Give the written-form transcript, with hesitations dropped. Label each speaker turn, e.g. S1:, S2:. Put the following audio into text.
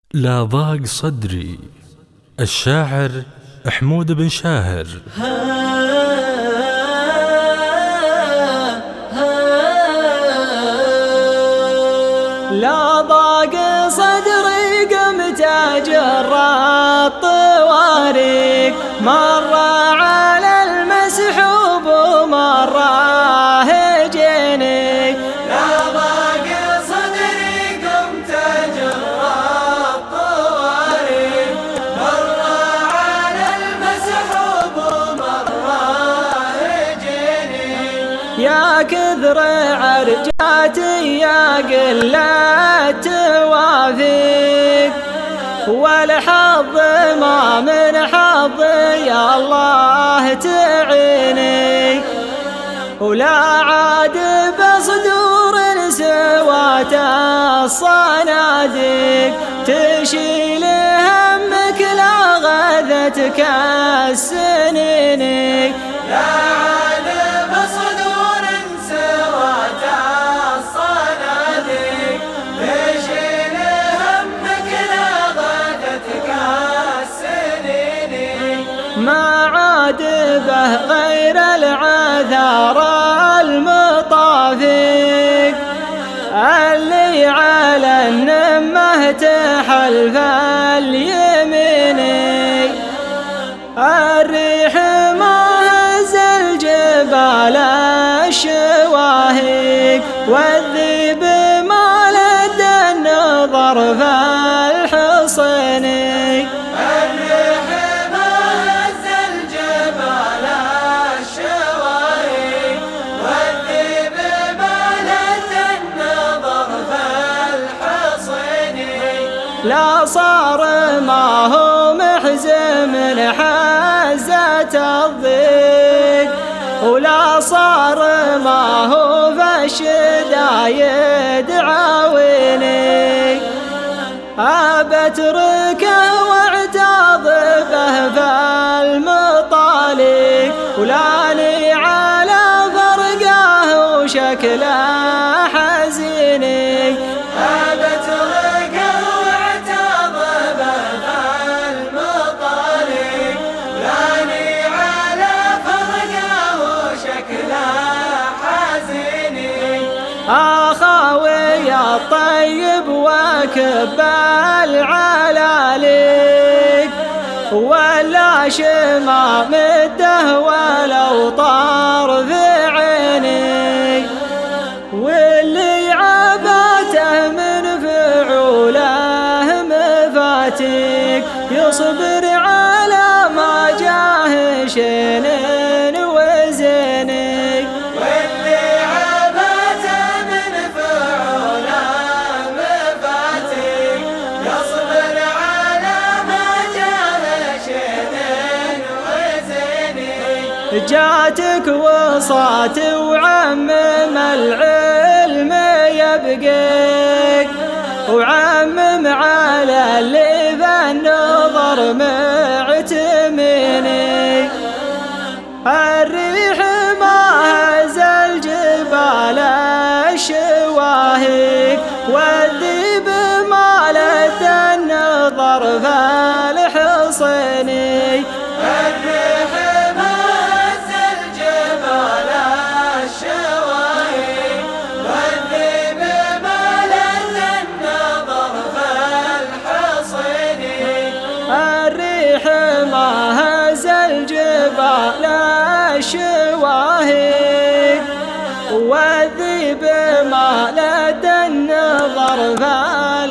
S1: لا ضاق صدري. الشاعر حمود بن شاهر.
S2: لا ضاق صدري قمت أجرى الطواريق، مرة على المسحوب ومرة هجني.
S3: لا ضاق صدري قمت أجرى الطواريق، مرة على المسحوب ومرة هجني.
S2: يا كثر عرجاتي يا قلة توافيق، والحظ ما من حظ يا الله تعيني. ولا عاد بصدور سوات الصناديق، تشيل همك لا غذتك السنين.
S3: لا عاد بصدور سوات الصناديق، تشيل همك لا غذتك السنين.
S2: ما عاد به غير العذار المطافيق، اللي على النمه تحلف اليمين. الريح ما هز الجبال الشواهق، والذيب ما لد النظر في الحصن.
S3: الريح ما هز الجبال الشواهق، والذيب ما لد النظر في الحصن.
S2: لا صار ما هو محزم حزة الضيق، ولا صار ما هو في الشدايد عاوني. أبتركه واعتاض به في المطالق، ولاني على فرقه وشكله حزيني.
S3: أبتركه واعتاض به في المطالق، ولاني على فرقه وشكله حزيني.
S2: أخاوي الطيب وكب العلاليق، ولا شمع مده ولو طار في عيني. واللي عباته من فعوله مفاتيق، يصبر على ما جاه شنين وزيني.
S3: واللي عباته من فعوله مفاتيق، يصبر على ما جاه شنين وزيني.
S2: جاتك وصات وعمم العلم يبقيك، وعمم على اللي في النظر معتمني. الريح ما هز الجبال الشواهق، والذيب ما لد النظر في الحصن.
S3: الريح ما هز الجبال الشواهق، والذيب ما لد النظر في الحصن.
S2: الريح ما هز الجبال الشواهق، والذيب ما لد النظر في